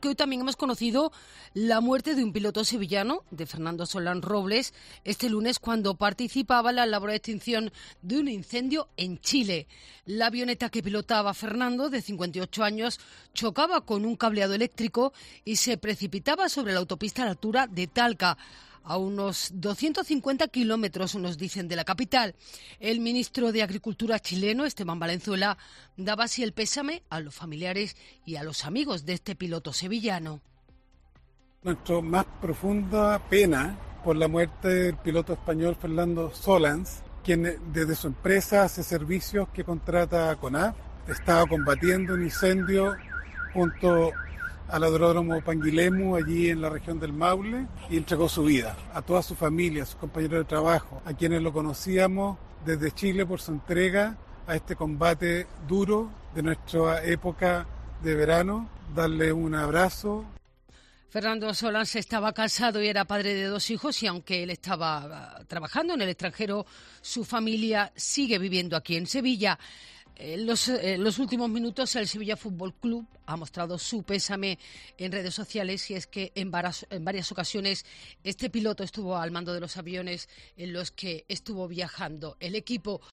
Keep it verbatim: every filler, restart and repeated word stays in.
que hoy también hemos conocido la muerte de un piloto sevillano, de Fernando Solán Robles, este lunes cuando participaba en la labor de extinción de un incendio en Chile. La avioneta que pilotaba Fernando, de cincuenta y ocho años, chocaba con un cableado eléctrico y se precipitaba sobre la autopista a la altura de Talca, a unos doscientos cincuenta kilómetros, nos dicen, de la capital. El ministro de Agricultura chileno, Esteban Valenzuela, daba así el pésame a los familiares y a los amigos de este piloto sevillano. Nuestra más profunda pena por la muerte del piloto español Fernando Solans, quien desde su empresa hace servicios que contrata a CONAF, estaba combatiendo un incendio junto al aeródromo Panguilemu, allí en la región del Maule, y entregó su vida. A toda su familia, a sus compañeros de trabajo, a quienes lo conocíamos desde Chile por su entrega a este combate duro de nuestra época de verano, darle un abrazo. Fernando Solans estaba casado y era padre de dos hijos, y aunque él estaba trabajando en el extranjero, su familia sigue viviendo aquí en Sevilla. En los, en los últimos minutos el Sevilla Fútbol Club ha mostrado su pésame en redes sociales, y es que en varias, en varias ocasiones este piloto estuvo al mando de los aviones en los que estuvo viajando el equipo.